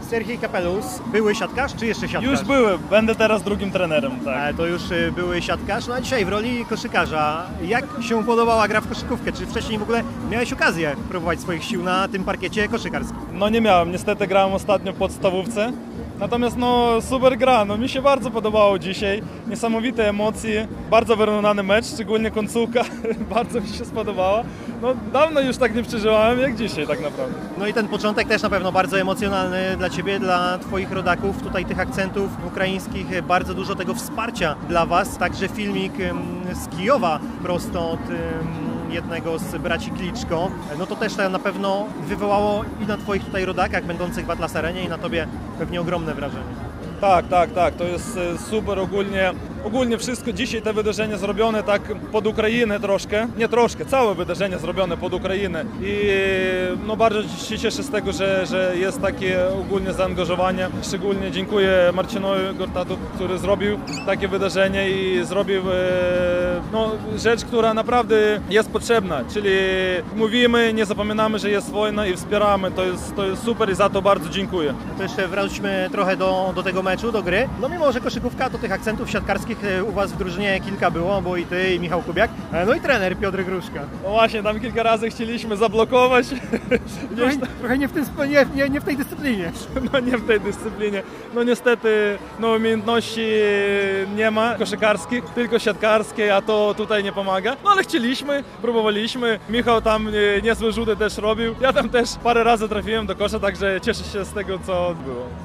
Sergiej Kapelus, były siatkarz czy jeszcze siatkarz? Już byłem, będę teraz drugim trenerem, tak. To już były siatkarz, no a dzisiaj w roli koszykarza. Jak się podobała gra w koszykówkę? Czy wcześniej w ogóle miałeś okazję próbować swoich sił na tym parkiecie koszykarskim? No nie miałem, niestety grałem ostatnio w podstawówce. Natomiast no super gra, no mi się bardzo podobało dzisiaj, niesamowite emocje, bardzo wyrównany mecz, szczególnie końcówka, bardzo mi się spodobała. No dawno już tak nie przeżyłem jak dzisiaj tak naprawdę. No i ten początek też na pewno bardzo emocjonalny dla Ciebie, dla Twoich rodaków, tutaj tych akcentów ukraińskich, bardzo dużo tego wsparcia dla Was, także filmik z Kijowa prosto od jednego z braci Kliczko, no to też na pewno wywołało i na Twoich tutaj rodakach będących w Atlas Arenie i na Tobie pewnie ogromne wrażenie. Tak, to jest super ogólnie wszystko dzisiaj te wydarzenia zrobione tak pod Ukrainę troszkę, nie troszkę, całe wydarzenie zrobione pod Ukrainę i no bardzo się cieszę z tego, że jest takie ogólnie zaangażowanie. Szczególnie dziękuję Marcinowi Gortatu, który zrobił takie wydarzenie i zrobił no, rzecz, która naprawdę jest potrzebna, czyli mówimy, nie zapominamy, że jest wojna i wspieramy, to jest super i za to bardzo dziękuję. To jeszcze wróćmy trochę do tego meczu, do gry. No mimo, że koszykówka, to tych akcentów siatkarskich u Was w drużynie kilka było, bo i Ty, i Michał Kubiak, no i trener Piotr Gruszka. No właśnie, tam kilka razy chcieliśmy zablokować. Trochę nie w tej dyscyplinie. No nie w tej dyscyplinie. No niestety no, umiejętności nie ma koszykarskich, tylko siatkarskie, a to tutaj nie pomaga. No ale chcieliśmy, próbowaliśmy. Michał tam niezłe rzuty też robił. Ja tam też parę razy trafiłem do kosza, także cieszę się z tego, co było.